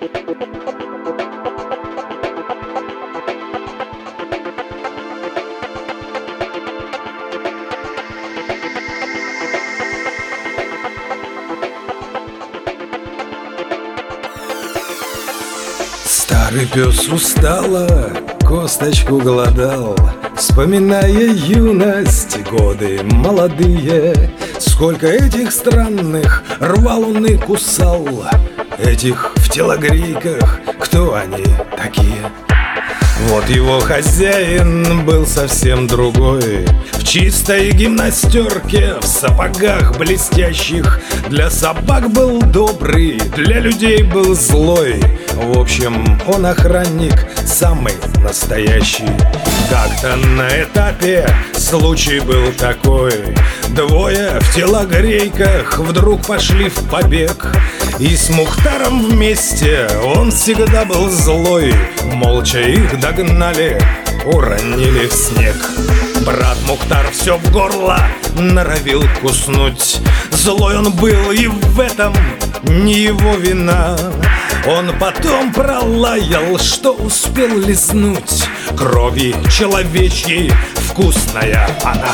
Старый пес устало косточку голодал, вспоминая юность, годы молодые. Сколько этих странных рвал он и кусал, этих в телогрейках, кто они такие? Вот его хозяин был совсем другой, в чистой гимнастерке, в сапогах блестящих. Для собак был добрый, для людей был злой. В общем, он охранник самый настоящий. Как-то на этапе случай был такой: двое в телогрейках вдруг пошли в побег. И с Мухтаром вместе он всегда был злой. Молча их догнали, уронили в снег. Брат Мухтар все в горло норовил куснуть. Злой он был, и в этом не его вина. Он потом пролаял, что успел лизнуть. Крови человечьей вкусная она.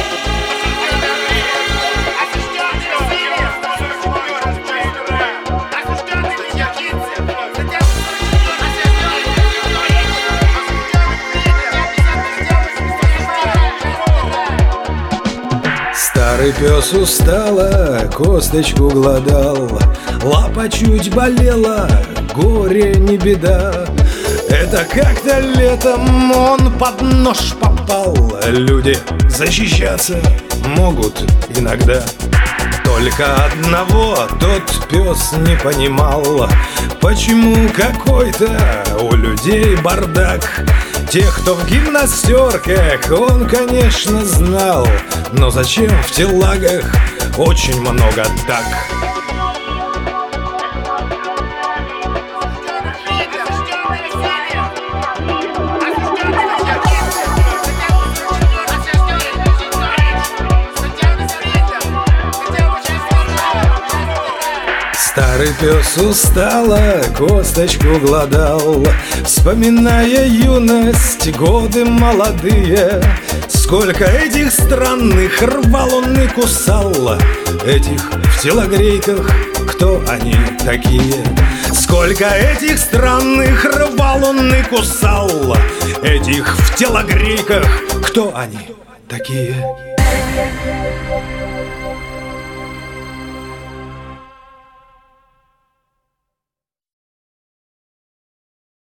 Старый пес устало косточку голодал, лапа чуть болела, горе не беда. Это как-то летом он под нож попал. Люди защищаться могут иногда. Только одного тот пес не понимал: почему какой-то у людей бардак. Тех, кто в гимнастерках, он, конечно, знал, но зачем в телагах очень много так? Старый пес устало косточку голодал, вспоминая юность, годы молодые. Сколько этих странных рвал он и кусал, этих в телогрейках, кто они такие? Сколько этих странных рвал он и кусал, этих в телогрейках, кто они такие?